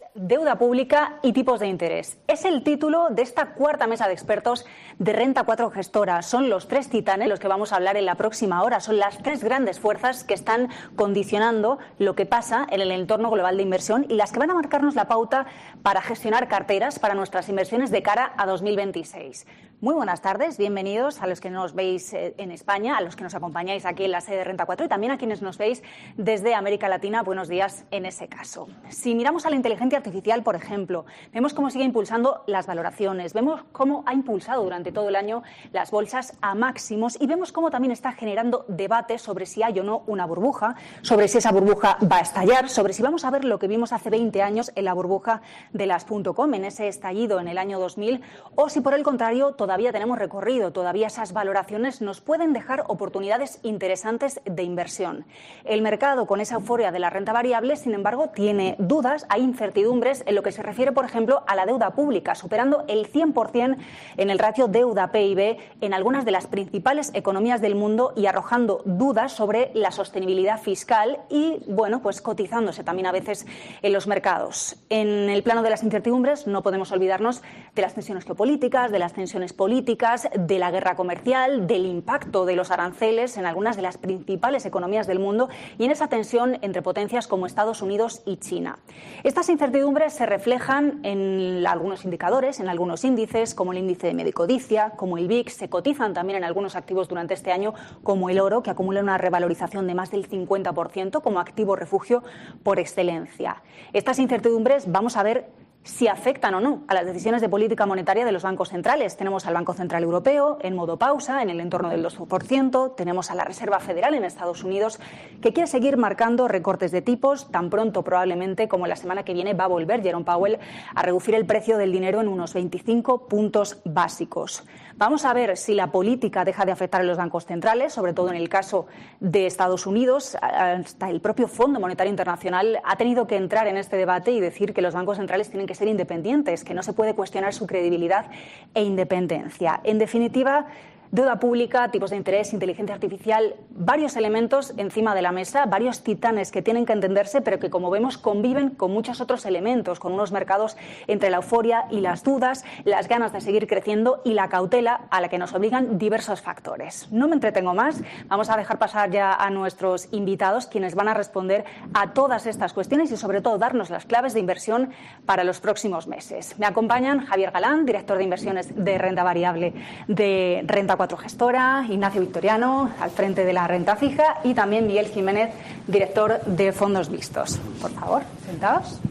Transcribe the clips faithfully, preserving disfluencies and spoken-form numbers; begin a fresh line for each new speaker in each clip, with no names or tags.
Deuda pública y tipos de interés. Es el título de esta cuarta mesa de expertos de Renta cuatro Gestora. Son los tres titanes los que vamos a hablar en la próxima hora. Son las tres grandes fuerzas que están condicionando lo que pasa en el entorno global de inversión y las que van a marcarnos la pauta para gestionar carteras para nuestras inversiones de cara a dos mil veintiséis. Muy buenas tardes, bienvenidos a los que nos veis en España, a los que nos acompañáis aquí en la sede de Renta cuatro y también a quienes nos veis desde América Latina. Buenos días en ese caso. Si miramos a la inteligencia artificial, por ejemplo, vemos cómo sigue impulsando las valoraciones, vemos cómo ha impulsado durante todo el año las bolsas a máximos y vemos cómo también está generando debate sobre si hay o no una burbuja, sobre si esa burbuja va a estallar, sobre si vamos a ver lo que vimos hace veinte años en la burbuja de las .com, en ese estallido en el año dos mil, o si por el contrario todavía tenemos recorrido, todavía esas valoraciones nos pueden dejar oportunidades interesantes de inversión. El mercado, con esa euforia de la renta variable, sin embargo, tiene dudas, hay incertidumbres en lo que se refiere, por ejemplo, a la deuda pública, superando el cien por cien en el ratio deuda-P I B en algunas de las principales economías del mundo y arrojando dudas sobre la sostenibilidad fiscal y, bueno, pues cotizándose también a veces en los mercados. En el plano de las incertidumbres no podemos olvidarnos de las tensiones geopolíticas, de las tensiones políticas, de la guerra comercial, del impacto de los aranceles en algunas de las principales economías del mundo y en esa tensión entre potencias como Estados Unidos y China. Estas incertidumbres se reflejan en algunos indicadores, en algunos índices, como el índice de medio codicia, como el V I X, se cotizan también en algunos activos durante este año, como el oro, que acumula una revalorización de más del cincuenta por ciento como activo refugio por excelencia. Estas incertidumbres vamos a ver si afectan o no a las decisiones de política monetaria de los bancos centrales. Tenemos al Banco Central Europeo en modo pausa, en el entorno del dos por ciento. Tenemos a la Reserva Federal en Estados Unidos, que quiere seguir marcando recortes de tipos. Tan pronto probablemente como la semana que viene va a volver Jerome Powell a reducir el precio del dinero en unos veinticinco puntos básicos. Vamos a ver si la política deja de afectar a los bancos centrales, sobre todo en el caso de Estados Unidos. Hasta el propio Fondo Monetario Internacional ha tenido que entrar en este debate y decir que los bancos centrales tienen que ser independientes, que no se puede cuestionar su credibilidad e independencia. En definitiva, deuda pública, tipos de interés, inteligencia artificial, varios elementos encima de la mesa, varios titanes que tienen que entenderse, pero que, como vemos, conviven con muchos otros elementos, con unos mercados entre la euforia y las dudas, las ganas de seguir creciendo y la cautela a la que nos obligan diversos factores. No me entretengo más, vamos a dejar pasar ya a nuestros invitados, quienes van a responder a todas estas cuestiones y, sobre todo, darnos las claves de inversión para los próximos meses. Me acompañan Javier Galán, director de inversiones de renta variable de Renta cuatro Gestora, Ignacio Victoriano, al frente de la renta fija, y también Miguel Jiménez, director de Fondos Vistos. Por favor, sentados.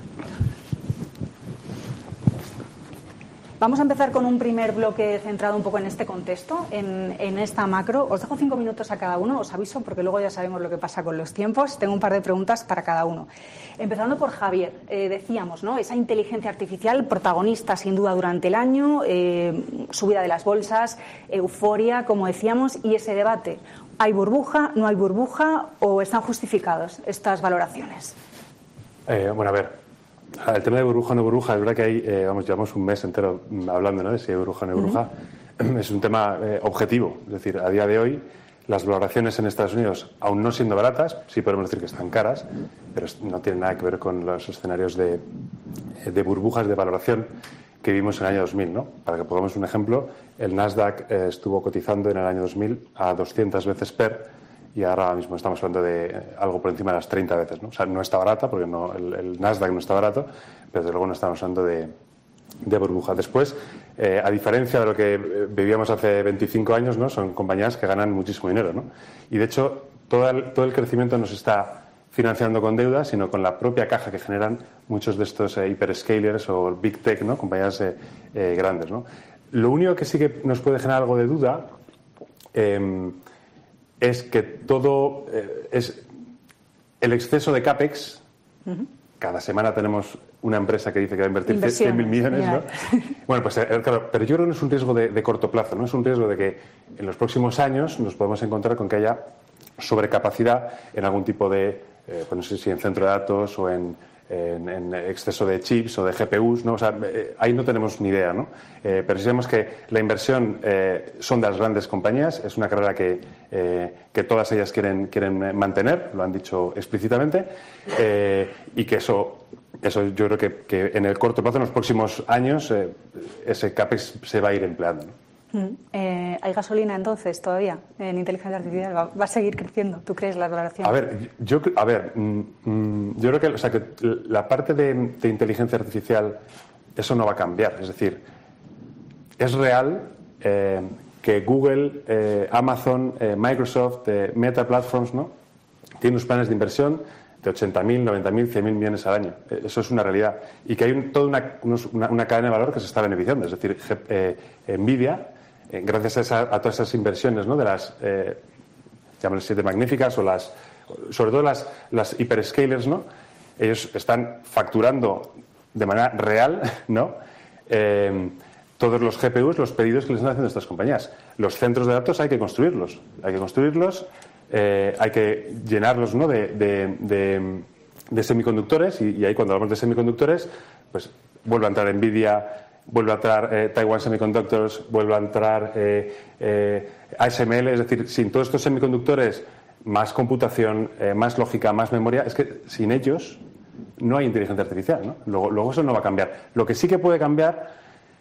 Vamos a empezar con un primer bloque centrado un poco en este contexto, en, en esta macro. Os dejo cinco minutos a cada uno, os aviso, porque luego ya sabemos lo que pasa con los tiempos. Tengo un par de preguntas para cada uno. Empezando por Javier, eh, decíamos, ¿no? Esa inteligencia artificial, protagonista sin duda durante el año, eh, subida de las bolsas, euforia, como decíamos, y ese debate. ¿Hay burbuja, no hay burbuja o están justificados estas valoraciones?
Eh, bueno, a ver. El tema de burbuja o no burbuja, es verdad que hay, eh, vamos, llevamos un mes entero hablando, ¿no?, de si hay burbuja o no hay burbuja. Uh-huh. Es un tema eh, objetivo. Es decir, a día de hoy, las valoraciones en Estados Unidos, aún no siendo baratas, sí podemos decir que están caras, pero no tienen nada que ver con los escenarios de, de burbujas de valoración que vimos en el año dos mil, ¿no? Para que pongamos un ejemplo, el Nasdaq eh, estuvo cotizando en el año dos mil a doscientas veces P E R, y ahora mismo estamos hablando de algo por encima de las treinta veces, ¿no? O sea, no está barata, porque no, el, el Nasdaq no está barato, pero desde luego no estamos hablando de, de burbuja. Después, eh, a diferencia de lo que vivíamos hace veinticinco años, ¿no?, son compañías que ganan muchísimo dinero, ¿no? Y de hecho, todo el, todo el crecimiento no se está financiando con deuda, sino con la propia caja que generan muchos de estos eh, hyperscalers o big tech, ¿no?, compañías eh, eh, grandes, ¿no? Lo único que sí que nos puede generar algo de duda eh, es que todo eh, es el exceso de CAPEX. Uh-huh. Cada semana tenemos una empresa que dice que va a invertir cien mil millones, ¿no? Bueno, pues eh, claro, pero yo creo que no es un riesgo de, de corto plazo, no es un riesgo de que en los próximos años nos podemos encontrar con que haya sobrecapacidad en algún tipo de, eh, pues no sé si en centro de datos o en, en, en exceso de chips o de G P Us, ¿no? O sea, eh, ahí no tenemos ni idea, ¿no? Eh, pero sí sabemos que la inversión eh, son de las grandes compañías, es una carrera que, eh, que todas ellas quieren, quieren mantener, lo han dicho explícitamente, eh, y que eso eso yo creo que, que en el corto plazo, en los próximos años, eh, ese CAPEX se va a ir empleando, ¿no?
Mm. Eh, ¿Hay gasolina entonces todavía en inteligencia artificial? ¿Va, va a seguir creciendo? ¿Tú crees la valoración?
A ver, yo, a ver, mm, yo creo que, o sea, que la parte de, de inteligencia artificial, eso no va a cambiar. Es decir, es real eh, que Google, eh, Amazon, eh, Microsoft, eh, Meta Platforms, ¿no?, tienen unos planes de inversión de ochenta mil, noventa mil, cien mil millones al año. Eh, eso es una realidad. Y que hay un, toda una, una, una cadena de valor que se está beneficiando. Es decir, eh, Nvidia, eh, gracias a, esa, a todas esas inversiones, ¿no?, de las, eh, llámales siete magníficas, o las, sobre todo las, las hyperscalers, ¿no?, ellos están facturando de manera real, ¿no?, eh, todos los G P Us, los pedidos que les están haciendo estas compañías. Los centros de datos hay que construirlos. Hay que construirlos. Eh, hay que llenarlos, ¿no?, de, de, de, de semiconductores y, y ahí cuando hablamos de semiconductores pues vuelve a entrar Nvidia, vuelve a entrar eh, Taiwan Semiconductors, vuelve a entrar eh, eh, A S M L, es decir, sin todos estos semiconductores, más computación, eh, más lógica, más memoria, es que sin ellos no hay inteligencia artificial, ¿no? Luego, luego eso no va a cambiar. Lo que sí que puede cambiar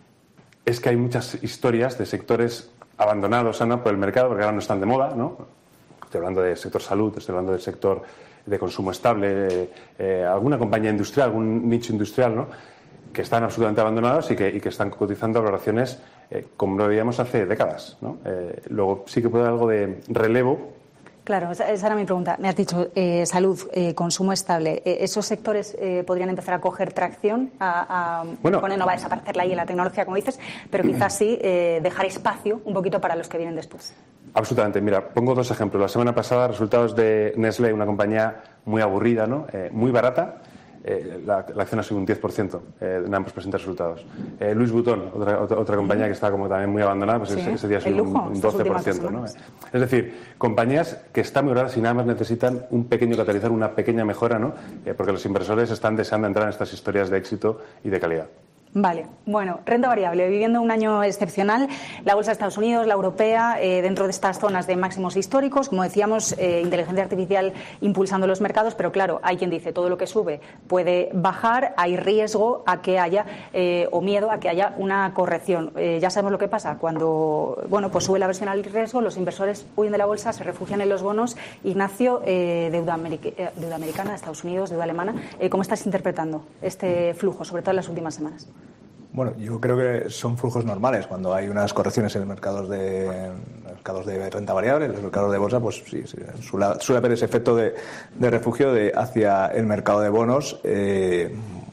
es que hay muchas historias de sectores abandonados, ¿no?, por el mercado, porque ahora no están de moda, ¿no? Estoy hablando del sector salud, estoy hablando del sector de consumo estable, eh, eh, alguna compañía industrial, algún nicho industrial, ¿no?, que están absolutamente abandonados y que, y que están cotizando valoraciones eh, como lo veíamos hace décadas, ¿no? Eh, luego sí que puede haber algo de relevo.
Claro, esa era mi pregunta. Me has dicho eh, salud, eh, consumo estable. Eh, ¿Esos sectores eh, podrían empezar a coger tracción? A, a,
bueno,
bueno, no va a desaparecer la I y la tecnología, como dices, pero quizás sí eh, dejar espacio un poquito para los que vienen después.
Absolutamente. Mira, pongo dos ejemplos. La semana pasada, resultados de Nestlé, una compañía muy aburrida, ¿no?, eh, muy barata. Eh, la, la acción ha subido un diez por ciento eh, en ambos presentes resultados. Eh, Louis Vuitton, otra, otra, otra compañía que está como también muy abandonada, pues sí, ese, ese día ha subido un, un doce por ciento, ¿no? Es decir, compañías que están muy baratas y nada más necesitan un pequeño catalizador, una pequeña mejora, ¿no? Eh, porque los inversores están deseando entrar en estas historias de éxito y de calidad.
Vale, bueno, renta variable, viviendo un año excepcional, la bolsa de Estados Unidos, la europea, eh, dentro de estas zonas de máximos históricos, como decíamos, eh, inteligencia artificial impulsando los mercados, pero claro, hay quien dice todo lo que sube puede bajar, hay riesgo a que haya, eh, o miedo a que haya una corrección. Eh, ya sabemos lo que pasa, cuando bueno, pues sube la versión al riesgo, los inversores huyen de la bolsa, se refugian en los bonos. Ignacio, eh, deuda, americ eh, deuda americana, Estados Unidos, deuda alemana, eh, ¿cómo estás interpretando este flujo, sobre todo en las últimas semanas?
Bueno, yo creo que son flujos normales. Cuando hay unas correcciones en los mercados de, mercados de renta variable, en los mercados de bolsa, pues sí, sí suele, suele haber ese efecto de, de refugio de, hacia el mercado de bonos, eh,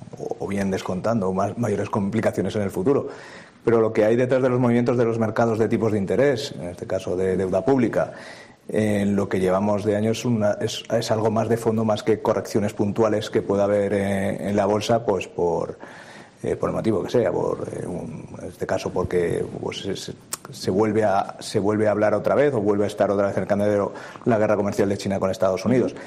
o bien descontando más, mayores complicaciones en el futuro. Pero lo que hay detrás de los movimientos de los mercados de tipos de interés, en este caso de deuda pública, en lo que llevamos de año es, una, es, es algo más de fondo, más que correcciones puntuales que pueda haber en, en la bolsa, pues por... Eh, por el motivo que sea, por eh, un, en este caso porque pues, se, se vuelve a se vuelve a hablar otra vez o vuelve a estar otra vez en el candelero la guerra comercial de China con Estados Unidos.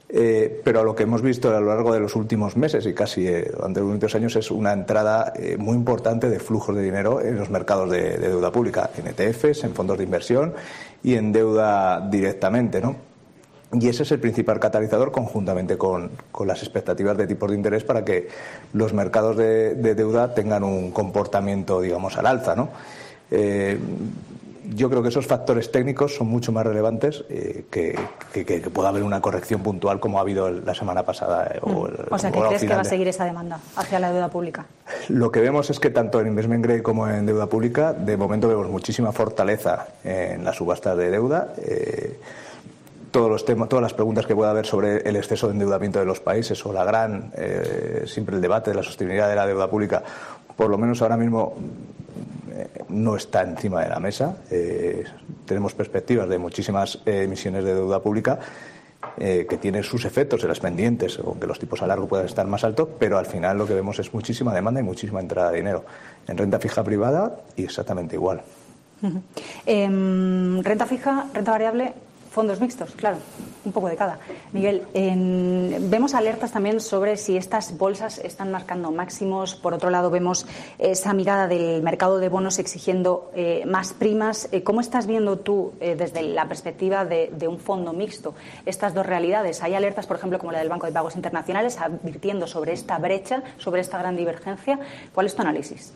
Eh, pero lo que hemos visto a lo largo de los últimos meses y casi eh, durante los últimos años es una entrada eh, muy importante de flujos de dinero en los mercados de, de deuda pública, en E T Fs, en fondos de inversión y en deuda directamente, ¿no? Y ese es el principal catalizador, conjuntamente con, con las expectativas de tipos de interés, para que los mercados de, de deuda tengan un comportamiento, digamos, al alza, ¿no? Eh, yo creo que esos factores técnicos son mucho más relevantes eh, que, que, que pueda haber una corrección puntual como ha habido la semana pasada. Eh, o, el,
o sea, ¿qué crees que va a seguir esa demanda hacia la deuda pública?
Lo que vemos es que tanto en investment grade como en deuda pública, de momento vemos muchísima fortaleza en las subastas de deuda. Eh, todos los temas, todas las preguntas que pueda haber sobre el exceso de endeudamiento de los países o la gran, eh, siempre el debate de la sostenibilidad de la deuda pública, por lo menos ahora mismo eh, no está encima de la mesa. Eh, tenemos perspectivas de muchísimas eh, emisiones de deuda pública eh, que tienen sus efectos en las pendientes, aunque los tipos a largo puedan estar más altos, pero al final lo que vemos es muchísima demanda y muchísima entrada de dinero en renta fija privada y exactamente igual.
Uh-huh. eh, renta fija, renta variable, Fondos mixtos, claro, un poco de cada. Miguel, en, vemos alertas también sobre si estas bolsas están marcando máximos. Por otro lado, vemos esa mirada del mercado de bonos exigiendo eh, más primas. Eh, ¿Cómo estás viendo tú, eh, desde la perspectiva de, de un fondo mixto, estas dos realidades? Hay alertas, por ejemplo, como la del Banco de Pagos Internacionales, advirtiendo sobre esta brecha, sobre esta gran divergencia. ¿Cuál es tu análisis?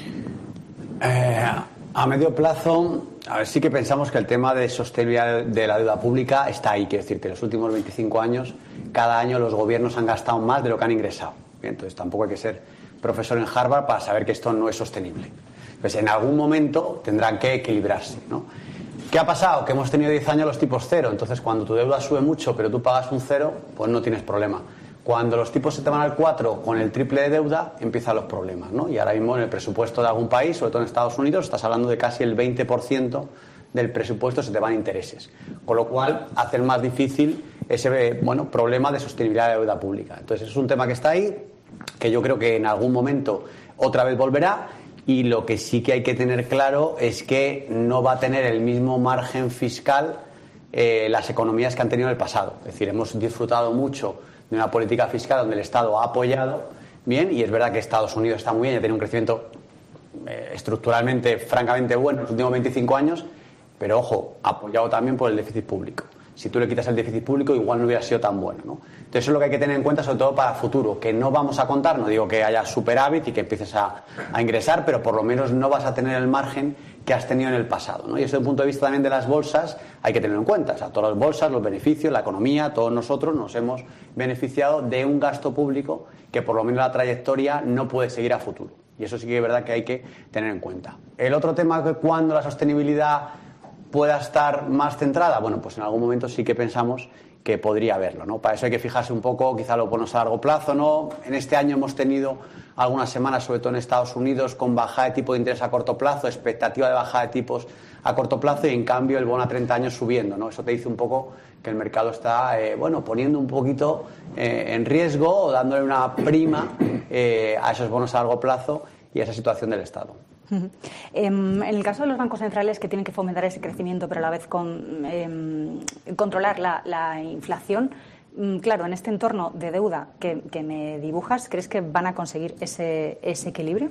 Eh, a medio plazo, a ver, sí que pensamos que el tema de sostenibilidad de la deuda pública está ahí. Quiero decir que en los últimos veinticinco años, cada año los gobiernos han gastado más de lo que han ingresado. Bien, entonces tampoco hay que ser profesor en Harvard para saber que esto no es sostenible. Pues en algún momento tendrán que equilibrarse, ¿no? ¿Qué ha pasado? Que hemos tenido diez años los tipos cero. Entonces, cuando tu deuda sube mucho, pero tú pagas un cero, pues no tienes problema. Cuando los tipos se te van al cuatro con el triple de deuda, empiezan los problemas, ¿no? Y ahora mismo en el presupuesto de algún país, sobre todo en Estados Unidos, estás hablando de casi el veinte por ciento del presupuesto se te van intereses. Con lo cual, hacen más difícil ese, bueno, problema de sostenibilidad de deuda pública. Entonces, es un tema que está ahí, que yo creo que en algún momento otra vez volverá. Y lo que sí que hay que tener claro es que no va a tener el mismo margen fiscal eh, las economías que han tenido en el pasado. Es decir, hemos disfrutado mucho de una política fiscal donde el Estado ha apoyado bien, y es verdad que Estados Unidos está muy bien, ya tiene un crecimiento eh, estructuralmente francamente bueno en los últimos veinticinco años, pero ojo, apoyado también por el déficit público. Si tú le quitas el déficit público, igual no hubiera sido tan bueno, ¿no? Entonces, eso es lo que hay que tener en cuenta, sobre todo para el futuro, que no vamos a contar, no digo que haya superávit y que empieces a, a ingresar, pero por lo menos no vas a tener el margen que has tenido en el pasado, ¿no? Y eso, desde el punto de vista también de las bolsas, hay que tenerlo en cuenta. O sea, todas las bolsas, los beneficios, la economía, todos nosotros nos hemos beneficiado de un gasto público que por lo menos la trayectoria no puede seguir a futuro. Y eso sí que es verdad que hay que tener en cuenta. El otro tema es que cuando la sostenibilidad pueda estar más centrada, bueno, pues en algún momento sí que pensamos que podría haberlo, ¿no? Para eso hay que fijarse un poco, quizá lo ponemos a largo plazo, ¿no? En este año hemos tenido algunas semanas, sobre todo en Estados Unidos, con bajada de tipo de interés a corto plazo, expectativa de bajada de tipos a corto plazo, y en cambio el bono a treinta años subiendo, ¿no? Eso te dice un poco que el mercado está, eh, bueno, poniendo un poquito eh, en riesgo o dándole una prima eh, a esos bonos a largo plazo y a esa situación del Estado.
Uh-huh. Eh, en el caso de los bancos centrales, que tienen que fomentar ese crecimiento pero a la vez con, eh, controlar la, la inflación, mm, claro, en este entorno de deuda que, que me dibujas, ¿crees que van a conseguir ese, ese equilibrio?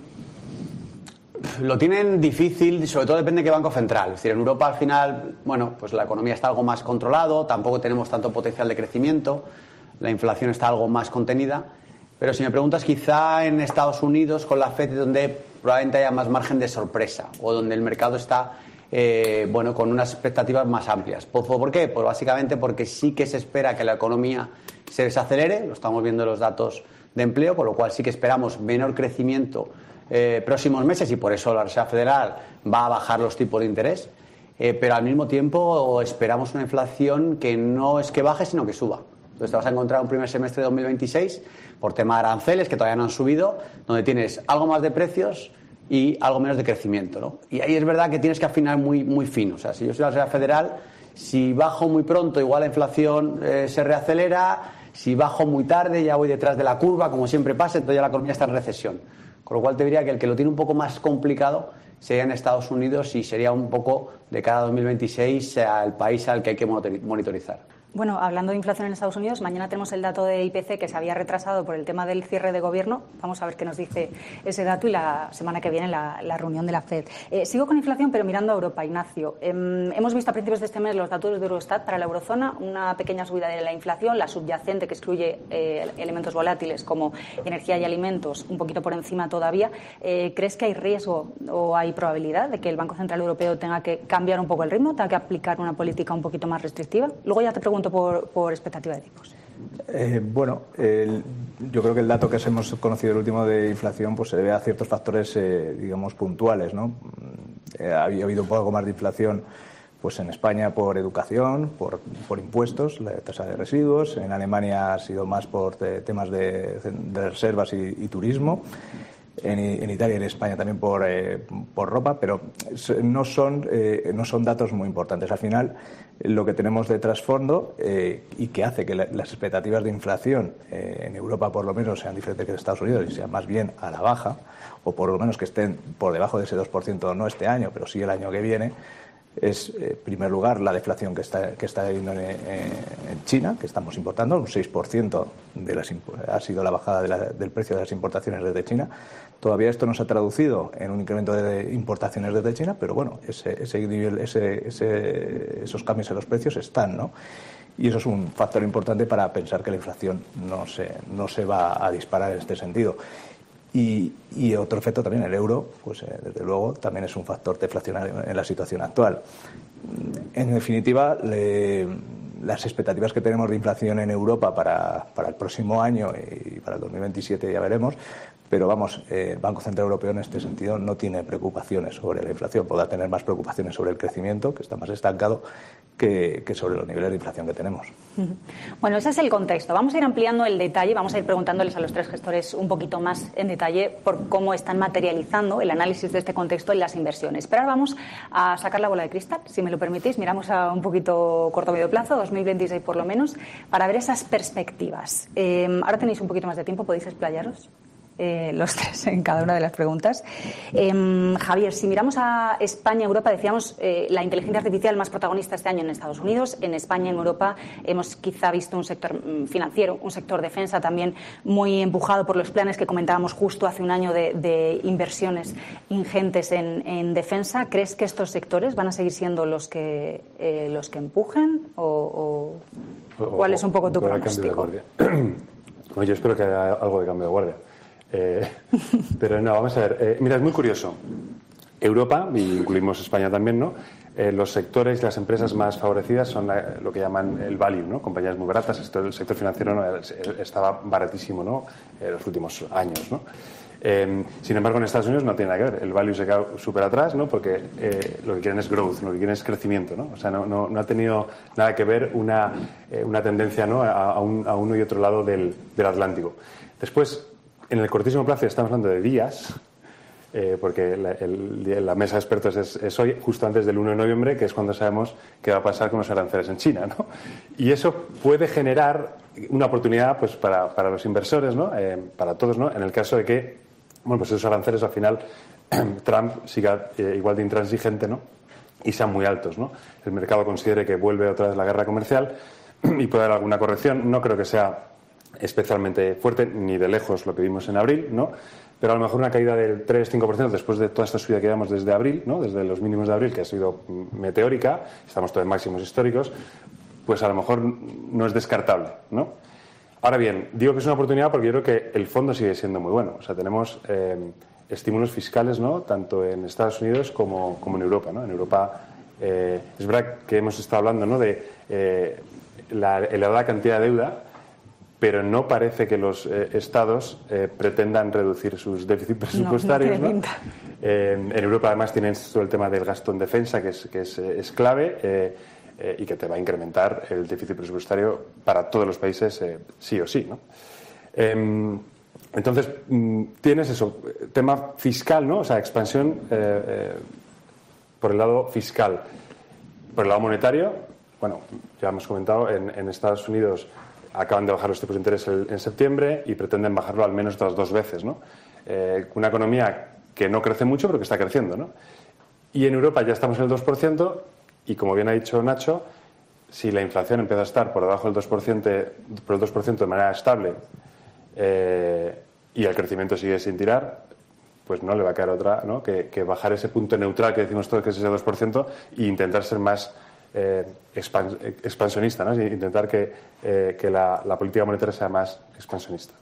Lo tienen difícil, sobre todo depende de qué banco central. Es decir, en Europa al final, bueno, pues la economía está algo más controlado, tampoco tenemos tanto potencial de crecimiento, la inflación está algo más contenida. Pero si me preguntas, quizá en Estados Unidos con la Fed, donde probablemente haya más margen de sorpresa o donde el mercado está eh, bueno, con unas expectativas más amplias. ¿Por, ¿Por qué? Pues básicamente porque sí que se espera que la economía se desacelere, lo estamos viendo en los datos de empleo, con lo cual sí que esperamos menor crecimiento eh, próximos meses, y por eso la Reserva Federal va a bajar los tipos de interés, eh, pero al mismo tiempo esperamos una inflación que no es que baje, sino que suba. Entonces te vas a encontrar un primer semestre de dos mil veintiséis por tema de aranceles, que todavía no han subido, donde tienes algo más de precios y algo menos de crecimiento, ¿no? Y ahí es verdad que tienes que afinar muy, muy fino. O sea, si yo soy la Reserva Federal, si bajo muy pronto, igual la inflación eh, se reacelera. Si bajo muy tarde, ya voy detrás de la curva, como siempre pasa, entonces ya la economía está en recesión. Con lo cual te diría que el que lo tiene un poco más complicado sería en Estados Unidos, y sería un poco de cara a dos mil veintiséis el país al que hay que monitorizar.
Bueno, hablando de inflación en Estados Unidos, mañana tenemos el dato de I P C que se había retrasado por el tema del cierre de gobierno. Vamos a ver qué nos dice ese dato, y la semana que viene la, la reunión de la Fed. Eh, sigo con inflación, pero mirando a Europa, Ignacio. Eh, hemos visto a principios de este mes los datos de Eurostat para la eurozona, una pequeña subida de la inflación, la subyacente, que excluye eh, elementos volátiles como energía y alimentos, un poquito por encima todavía. Eh, ¿Crees que hay riesgo o hay probabilidad de que el Banco Central Europeo tenga que cambiar un poco el ritmo, tenga que aplicar una política un poquito más restrictiva? Luego ya te pregunto Por, por expectativa de tipos.
Eh, bueno, el, yo creo que el dato que hemos conocido, el último de inflación, pues se debe a ciertos factores, eh, digamos, puntuales, ¿no? Eh, ha habido un poco más de inflación, pues en España por educación, por, por impuestos, la tasa de residuos. En Alemania ha sido más por te, temas de, de reservas y, y turismo. En, en Italia y en España también por, eh, por ropa, pero no son, eh, no son datos muy importantes. Al final, lo que tenemos de trasfondo eh, y que hace que la, las expectativas de inflación eh, en Europa por lo menos sean diferentes que en Estados Unidos y sean más bien a la baja, o por lo menos que estén por debajo de ese dos por ciento, no este año, pero sí el año que viene, es, en primer lugar, la deflación que está, que está habiendo en, en China, que estamos importando, un seis por ciento de las, ha sido la bajada de la, del precio de las importaciones desde China. Todavía esto no se ha traducido en un incremento de importaciones desde China, pero bueno, ese, ese nivel, ese, ese, esos cambios en los precios están, ¿no? Y eso es un factor importante para pensar que la inflación no se, no se va a disparar en este sentido. Y, y otro efecto también, el euro, pues eh, desde luego también es un factor deflacionario en la situación actual. En definitiva, le, las expectativas que tenemos de inflación en Europa para, para el próximo año y para el dos mil veintisiete ya veremos, pero vamos, eh, el Banco Central Europeo en este sentido no tiene preocupaciones sobre la inflación, podrá tener más preocupaciones sobre el crecimiento, que está más estancado, que, que sobre los niveles de inflación que tenemos.
Bueno, ese es el contexto. Vamos a ir ampliando el detalle, vamos a ir preguntándoles a los tres gestores un poquito más en detalle por cómo están materializando el análisis de este contexto en las inversiones. Pero ahora vamos a sacar la bola de cristal, si me lo permitís. Miramos a un poquito corto medio plazo, dos mil veintiséis por lo menos, para ver esas perspectivas. Eh, ahora tenéis un poquito más de tiempo, podéis explayaros. Eh, los tres en cada una de las preguntas. Eh, Javier, si miramos a España, Europa, decíamos eh, la inteligencia artificial más protagonista este año en Estados Unidos, en España, en Europa, hemos quizá visto un sector financiero, un sector defensa también muy empujado por los planes que comentábamos justo hace un año de, de inversiones ingentes en, en defensa. ¿Crees que estos sectores van a seguir siendo los que eh, los que empujen o, o, o cuál es un poco tu pronóstico?
Bueno, yo espero que haya algo de cambio de guardia. Eh, pero no, vamos a ver. Eh, mira, es muy curioso. Europa, y incluimos España también, ¿no? Eh, los sectores y las empresas más favorecidas son la, lo que llaman el value, ¿no? Compañías muy baratas. Esto, el sector financiero no, estaba baratísimo, ¿no? En los últimos años, ¿no? Eh, sin embargo, en Estados Unidos no tiene nada que ver. El value se queda súper atrás, ¿no? Porque eh, lo que quieren es growth, lo que quieren es crecimiento, ¿no? O sea, no, no, no ha tenido nada que ver una, eh, una tendencia, ¿no? a, a, un, a uno y otro lado del, del Atlántico. Después, en el cortísimo plazo, estamos hablando de días, eh, porque la, el, la mesa de expertos es, es hoy, justo antes del uno de noviembre, que es cuando sabemos qué va a pasar con los aranceles en China, ¿no? Y eso puede generar una oportunidad, pues, para, para los inversores, ¿no? Eh, para todos, ¿no? En el caso de que, bueno, pues esos aranceles al final Trump siga eh, igual de intransigente, ¿no? Y sean muy altos, ¿no? El mercado considere que vuelve otra vez la guerra comercial y puede haber alguna corrección. No creo que sea especialmente fuerte, ni de lejos lo que vimos en abril, ¿no? Pero a lo mejor una caída del tres a cinco por ciento después de toda esta subida que llevamos desde abril, ¿no? Desde los mínimos de abril, que ha sido meteórica, estamos todos en máximos históricos, pues a lo mejor no es descartable, ¿no? Ahora bien, digo que es una oportunidad porque yo creo que el fondo sigue siendo muy bueno. O sea, tenemos eh, estímulos fiscales, ¿no? Tanto en Estados Unidos como, como en Europa, ¿no? En Europa eh, es verdad que hemos estado hablando, ¿no? De eh, la elevada cantidad de deuda, pero no parece que los eh, estados eh, pretendan reducir sus déficits presupuestarios, ¿no? No, no eh, en Europa, además, tienen todo el tema del gasto en defensa, que es, que es, es clave eh, eh, y que te va a incrementar el déficit presupuestario para todos los países, eh, sí o sí, ¿no? Eh, entonces, mm, tienes eso, tema fiscal, ¿no? O sea, expansión eh, eh, por el lado fiscal. Por el lado monetario, bueno, ya hemos comentado, en, en Estados Unidos acaban de bajar los tipos de interés el, en septiembre y pretenden bajarlo al menos otras dos veces, ¿no? Eh, una economía que no crece mucho, pero que está creciendo, ¿no? Y en Europa ya estamos en el dos por ciento y, como bien ha dicho Nacho, si la inflación empieza a estar por debajo del dos por ciento, por el dos por ciento de manera estable eh, y el crecimiento sigue sin tirar, pues no le va a quedar otra, ¿no? que, que bajar ese punto neutral que decimos todos que es ese dos por ciento e intentar ser más Eh, expans expansionista, ¿no? Intentar que, eh, que la, la política monetaria sea más expansionista.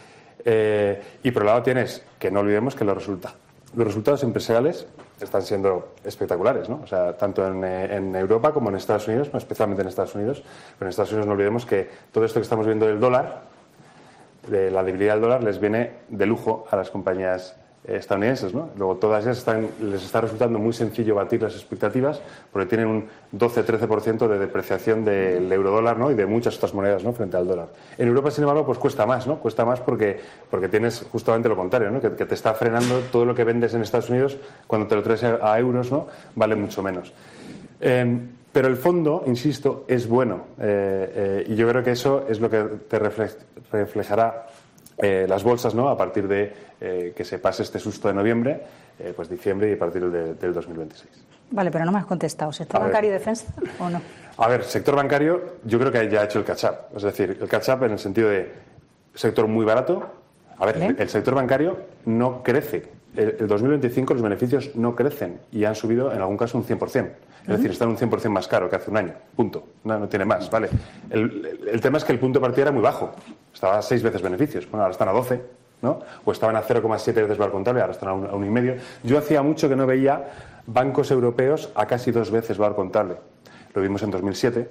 Eh, y por el lado tienes que no olvidemos que los, resulta los resultados empresariales están siendo espectaculares, ¿no? O sea, tanto en, en Europa como en Estados Unidos, no especialmente en Estados Unidos, pero en Estados Unidos no olvidemos que todo esto que estamos viendo del dólar, de la debilidad del dólar, les viene de lujo a las compañías estadounidenses, ¿no? Luego todas ellas están, les está resultando muy sencillo batir las expectativas porque tienen un doce a trece por ciento de depreciación del euro-dólar, ¿no? Y de muchas otras monedas, ¿no? Frente al dólar. En Europa, sin embargo, pues cuesta más, ¿no? Cuesta más porque, porque tienes justamente lo contrario, ¿no? Que, que te está frenando todo lo que vendes en Estados Unidos cuando te lo traes a, a euros, ¿no? Vale mucho menos. Eh, pero el fondo, insisto, es bueno eh, eh, y yo creo que eso es lo que te reflejará Eh, las bolsas, ¿no? A partir de eh, que se pase este susto de noviembre, eh, pues diciembre y a partir de, del dos mil veintiséis.
Vale, pero no me has contestado. ¿Sector bancario y defensa o no?
A ver, sector bancario yo creo que ya ha hecho el catch-up. Es decir, el catch-up en el sentido de sector muy barato. A ver, el, el sector bancario no crece. El, el dos mil veinticinco los beneficios no crecen y han subido en algún caso un cien por ciento. Es uh-huh. decir, están un cien por ciento más caro que hace un año. Punto. No, no tiene más, ¿vale? El, el, el tema es que el punto de partida era muy bajo. Estaba a seis veces beneficios. Bueno, ahora están a doce, ¿no? O estaban a cero coma siete veces valor contable, ahora están a un, a un y medio. Yo hacía mucho que no veía bancos europeos a casi dos veces valor contable. Lo vimos en dos mil siete.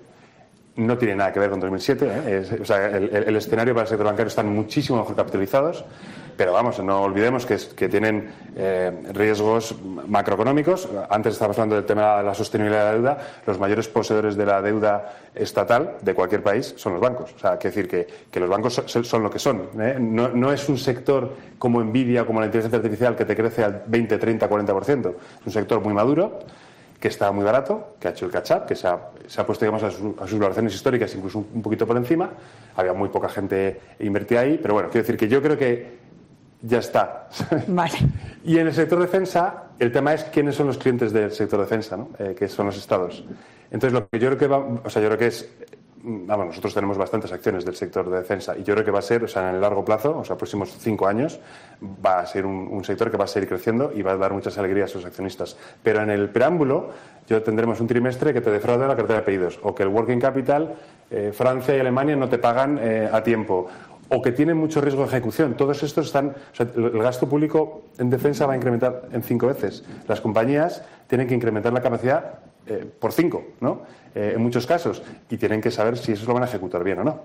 No tiene nada que ver con dos mil siete. ¿eh? Es, o sea, el, el escenario para el sector bancario están muchísimo mejor capitalizados, pero vamos, no olvidemos que, es, que tienen eh, riesgos macroeconómicos. Antes estábamos hablando del tema de la sostenibilidad de la deuda. Los mayores poseedores de la deuda estatal de cualquier país son los bancos. O sea, quiere decir que, que los bancos son, son lo que son. ¿eh? No, no es un sector como Nvidia o como la inteligencia artificial que te crece al veinte, treinta, cuarenta por ciento. Es un sector muy maduro, que está muy barato, que ha hecho el catch-up, que se ha, se ha puesto, digamos, a, su, a sus valoraciones históricas incluso un, un poquito por encima. Había muy poca gente invertida ahí, pero bueno, quiero decir que yo creo que ya está.
Vale.
Y en el sector defensa, el tema es quiénes son los clientes del sector defensa, ¿no? Eh, que son los estados. Entonces, lo que yo creo que va, o sea, yo creo que es, vamos, nosotros tenemos bastantes acciones del sector de defensa y yo creo que va a ser, o sea, en el largo plazo, o sea, próximos cinco años, va a ser un, un sector que va a seguir creciendo y va a dar muchas alegrías a sus accionistas. Pero en el preámbulo, yo tendremos un trimestre que te defraude la cartera de pedidos o que el working capital, eh, Francia y Alemania no te pagan eh, a tiempo, o que tienen mucho riesgo de ejecución. Todos estos están, o sea, el gasto público en defensa va a incrementar en cinco veces. Las compañías tienen que incrementar la capacidad eh, por cinco, ¿no? Eh, en muchos casos, y tienen que saber si eso lo van a ejecutar bien o no.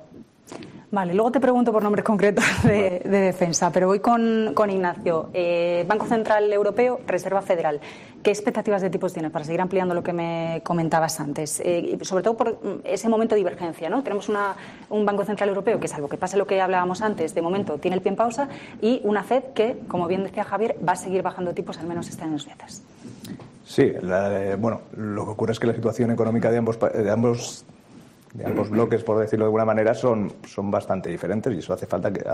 Vale, luego te pregunto por nombres concretos de, de defensa, pero voy con, con Ignacio. Eh, Banco Central Europeo, Reserva Federal. ¿Qué expectativas de tipos tienes para seguir ampliando lo que me comentabas antes? Eh, sobre todo por ese momento de divergencia, ¿no? Tenemos una, un Banco Central Europeo que, salvo que pase lo que hablábamos antes, de momento tiene el pie en pausa, y una Fed que, como bien decía Javier, va a seguir bajando tipos, al menos este año dos veces.
Sí, la, bueno, lo que ocurre es que la situación económica de ambos, de ambos de ambos bloques, por decirlo de alguna manera, son, son bastante diferentes y eso hace falta que...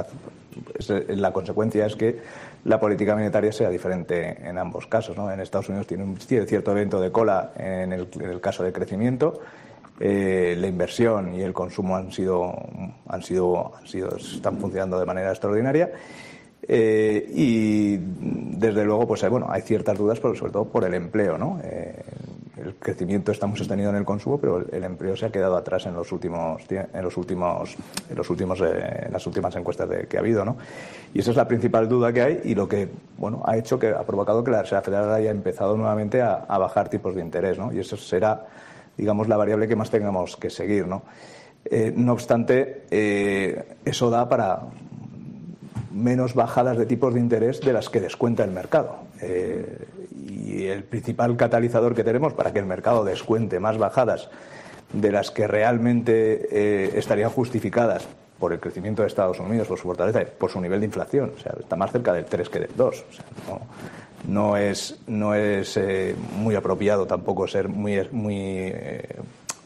Es, la consecuencia es que la política monetaria sea diferente en ambos casos, ¿no? En Estados Unidos tiene un cierto evento de cola en el, en el caso de crecimiento. Eh, la inversión y el consumo han sido, han sido, han sido, están funcionando de manera extraordinaria. Eh, y desde luego, pues bueno, hay ciertas dudas, pero sobre todo por el empleo, ¿no? Eh, el crecimiento está muy sostenido en el consumo, pero el, el empleo se ha quedado atrás en los últimos, en los últimos, en los últimos, eh, en las últimas encuestas de, que ha habido, ¿no? Y esa es la principal duda que hay y lo que, bueno, ha hecho que ha provocado que la Reserva Federal haya empezado nuevamente a, a bajar tipos de interés, ¿no? Y eso será, digamos, la variable que más tengamos que seguir, ¿no? Eh, no obstante, eh, eso da para menos bajadas de tipos de interés de las que descuenta el mercado. Eh, y el principal catalizador que tenemos para que el mercado descuente más bajadas de las que realmente eh, estarían justificadas por el crecimiento de Estados Unidos, por su fortaleza, por su nivel de inflación, o sea, está más cerca del tres que del dos. O sea, no, no es, no es eh, muy apropiado tampoco ser muy, muy, eh,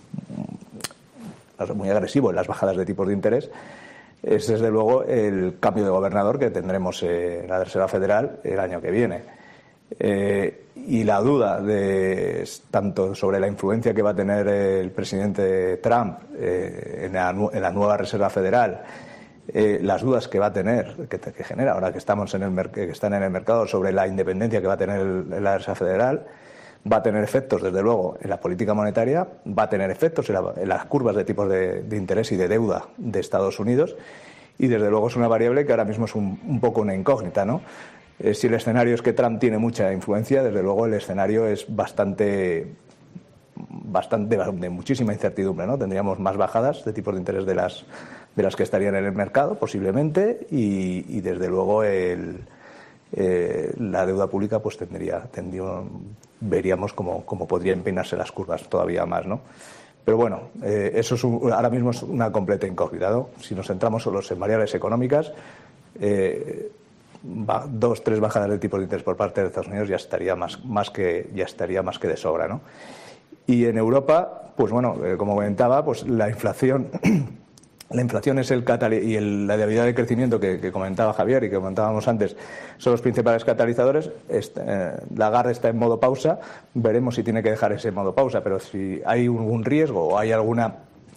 muy agresivo en las bajadas de tipos de interés. Es desde luego el cambio de gobernador que tendremos en la Reserva Federal el año que viene. Eh, y la duda de tanto sobre la influencia que va a tener el presidente Trump eh, en, la, en la nueva Reserva Federal, eh, las dudas que va a tener, que, que genera ahora que estamos en el que están en el mercado sobre la independencia que va a tener el, la Reserva Federal, va a tener efectos, desde luego, en la política monetaria, va a tener efectos en, la, en las curvas de tipos de, de interés y de deuda de Estados Unidos, y desde luego es una variable que ahora mismo es un, un poco una incógnita, ¿no? Eh, si el escenario es que Trump tiene mucha influencia, desde luego el escenario es bastante, bastante de muchísima incertidumbre, ¿no? Tendríamos más bajadas de tipos de interés de las, de las que estarían en el mercado, posiblemente, y, y desde luego el... Eh, la deuda pública pues tendría, tendría veríamos cómo, cómo podría empinarse las curvas todavía más, ¿no? Pero bueno, eh, eso es un, ahora mismo es una completa incógnita, ¿no? Si nos centramos solo en variables económicas, eh, va, dos, tres bajadas de tipos de interés por parte de Estados Unidos ya estaría más, más que ya estaría más que de sobra, ¿no? Y en Europa, pues bueno, eh, como comentaba, pues la inflación La inflación es el catali- y el, la debilidad de crecimiento que, que comentaba Javier y que comentábamos antes son los principales catalizadores. Este, eh, Lagarde está en modo pausa, veremos si tiene que dejar ese modo pausa, pero si hay un riesgo o hay alguna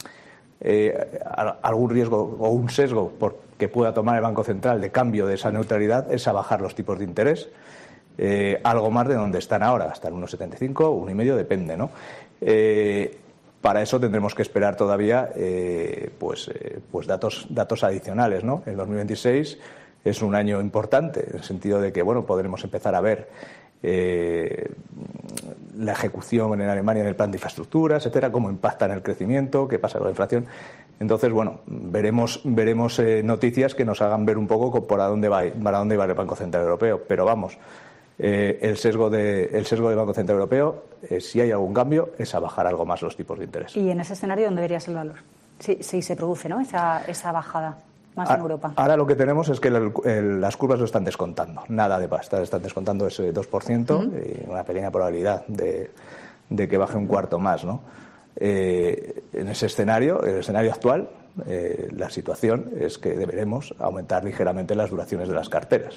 eh, algún riesgo o un sesgo por, que pueda tomar el Banco Central de cambio de esa neutralidad es a bajar los tipos de interés, eh, algo más de donde están ahora, hasta el uno coma setenta y cinco, uno coma cinco, depende, ¿no? Eh, Para eso tendremos que esperar todavía eh, pues, eh, pues datos, datos adicionales, ¿no? El dos mil veintiséis es un año importante, en el sentido de que bueno, podremos empezar a ver eh, la ejecución en Alemania en el plan de infraestructuras, etcétera, cómo impacta en el crecimiento, qué pasa con la inflación. Entonces, bueno, veremos, veremos eh, noticias que nos hagan ver un poco para dónde va, para dónde va el Banco Central Europeo. Pero vamos, Eh, el sesgo de el sesgo del Banco Central Europeo, eh, si hay algún cambio, es a bajar algo más los tipos de interés.
Y en ese escenario, ¿dónde verías el valor? Si, si se produce, ¿no? Esa, esa bajada más
a,
en Europa.
Ahora lo que tenemos es que el, el, las curvas lo están descontando. Nada de pasta, están descontando ese dos por ciento uh-huh. y una pequeña probabilidad de, de que baje un cuarto más, ¿no? Eh, en ese escenario, el escenario actual, eh, la situación es que deberemos aumentar ligeramente las duraciones de las carteras.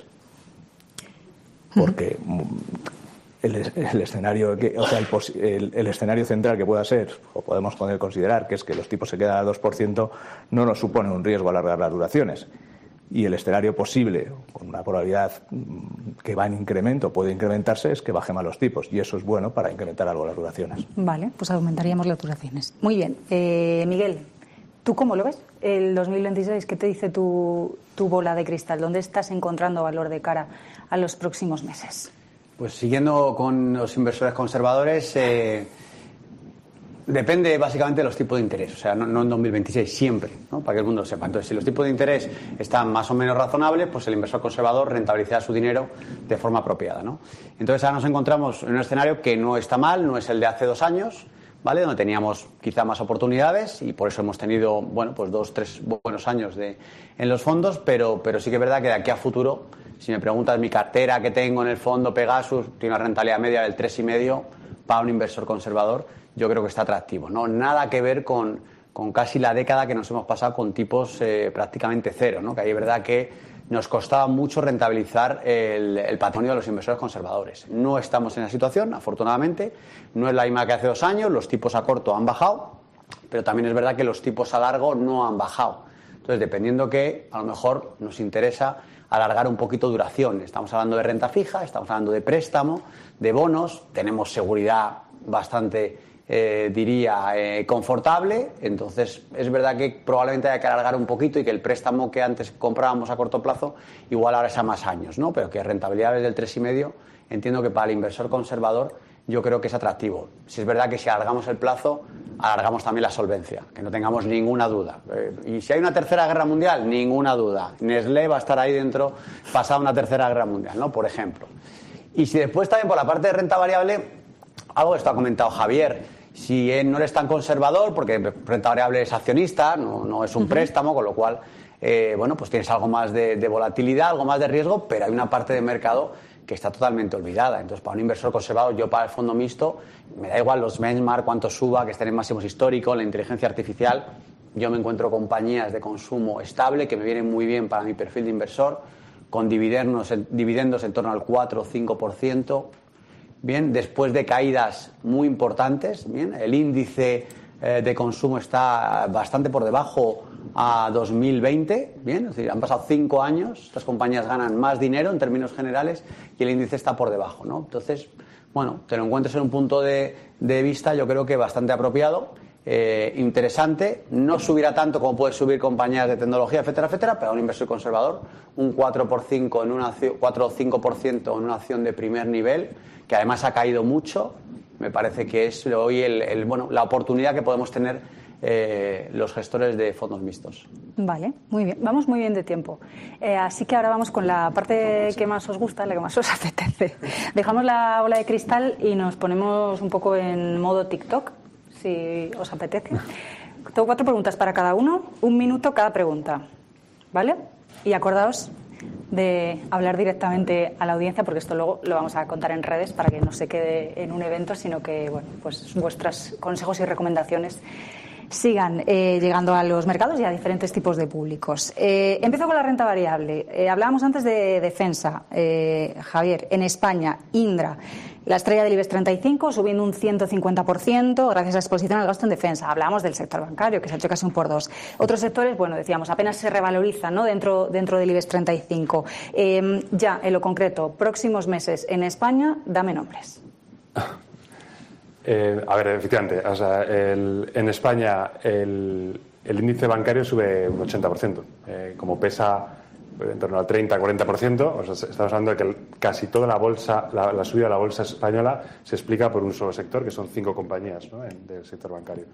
Porque el, el escenario que, o sea, el, el, el escenario central que pueda ser, o podemos poder considerar, que es que los tipos se quedan al dos por ciento, no nos supone un riesgo alargar las duraciones. Y el escenario posible, con una probabilidad que va en incremento, puede incrementarse, es que baje más los tipos. Y eso es bueno para incrementar algo las duraciones.
Vale, pues aumentaríamos las duraciones. Muy bien. Eh, Miguel, ¿tú cómo lo ves? El dos mil veintiséis, ¿qué te dice tu, tu bola de cristal? ¿Dónde estás encontrando valor de cara a los próximos meses?
Pues siguiendo con los inversores conservadores, eh, depende básicamente de los tipos de interés, o sea, no, no en dos mil veintiséis, siempre, ¿no? Para que el mundo lo sepa. Entonces, si los tipos de interés están más o menos razonables, pues el inversor conservador rentabilizará su dinero de forma apropiada, ¿no? Entonces, ahora nos encontramos en un escenario que no está mal, no es el de hace dos años, ¿vale? Donde teníamos quizá más oportunidades y por eso hemos tenido, bueno, pues dos, tres buenos años de, en los fondos, pero, pero sí que es verdad que de aquí a futuro, si me preguntas mi cartera que tengo en el fondo Pegasus, tiene una rentabilidad media del tres coma cinco para un inversor conservador, yo creo que está atractivo, ¿no? Nada que ver con, con casi la década que nos hemos pasado con tipos eh, prácticamente cero, ¿no? Que ahí es verdad que nos costaba mucho rentabilizar el, el patrimonio de los inversores conservadores. No estamos en esa situación, afortunadamente, no es la misma que hace dos años, los tipos a corto han bajado, pero también es verdad que los tipos a largo no han bajado. Entonces, dependiendo que, a lo mejor nos interesa alargar un poquito duración. Estamos hablando de renta fija, estamos hablando de préstamo, de bonos, tenemos seguridad bastante, eh, diría, eh, confortable. Entonces, es verdad que probablemente haya que alargar un poquito y que el préstamo que antes comprábamos a corto plazo, igual ahora es a más años, ¿no? Pero que rentabilidades del tres coma cinco, entiendo que para el inversor conservador yo creo que es atractivo. Si es verdad que si alargamos el plazo, alargamos también la solvencia, que no tengamos ninguna duda. Eh, y si hay una tercera guerra mundial, ninguna duda. Nestlé va a estar ahí dentro pasada una tercera guerra mundial, ¿no? Por ejemplo. Y si después también por la parte de renta variable, algo que esto ha comentado Javier, si él no eres tan conservador, porque renta variable es accionista, no, no es un uh-huh. préstamo, con lo cual, eh, bueno, pues tienes algo más de, de volatilidad, algo más de riesgo, pero hay una parte de mercado que está totalmente olvidada. Entonces, para un inversor conservador, yo para el fondo mixto, me da igual los benchmark, cuánto suba, que estén en máximos históricos, la inteligencia artificial. Yo me encuentro compañías de consumo estable que me vienen muy bien para mi perfil de inversor, con dividendos, dividendos en torno al cuatro o cinco por ciento. Bien, después de caídas muy importantes, bien, el índice eh, de consumo está bastante por debajo a dos mil veinte, bien, es decir, han pasado cinco años, estas compañías ganan más dinero en términos generales y el índice está por debajo, ¿no? Entonces, bueno, te lo encuentres en un punto de, de vista, yo creo que bastante apropiado, eh, interesante, no subirá tanto como puede subir compañías de tecnología, etcétera, etcétera, pero a un inversor conservador, un cuatro por ciento en una cuatro o cinco por ciento en una acción de primer nivel, que además ha caído mucho, me parece que es hoy el, el, bueno, la oportunidad que podemos tener eh, los gestores de fondos mixtos.
Vale, muy bien. Vamos muy bien de tiempo. Eh, así que ahora vamos con la parte que más os gusta, la que más os apetece. Dejamos la bola de cristal y nos ponemos un poco en modo TikTok, si os apetece. Tengo cuatro preguntas para cada uno, un minuto cada pregunta, ¿vale? Y acordaos de hablar directamente a la audiencia, porque esto luego lo vamos a contar en redes para que no se quede en un evento, sino que, bueno, pues vuestros consejos y recomendaciones sigan eh, llegando a los mercados y a diferentes tipos de públicos. Eh, empiezo con la renta variable. Eh, hablábamos antes de defensa, eh, Javier. En España, Indra, la estrella del IBEX treinta y cinco, subiendo un ciento cincuenta por ciento gracias a la exposición al gasto en defensa. Hablábamos del sector bancario, que se ha hecho casi un por dos. Otros sectores, bueno, decíamos, apenas se revalorizan, ¿no?, dentro, dentro del IBEX treinta y cinco. Eh, ya, en lo concreto, próximos meses en España, dame nombres.
Eh, a ver, efectivamente, o sea, el, en España el, el índice bancario sube un ochenta por ciento. Eh, como pesa en torno al treinta a cuarenta por ciento, o sea, estamos hablando de que el, casi toda la bolsa, la, la subida de la bolsa española se explica por un solo sector, que son cinco compañías, ¿no?, en, del sector bancario.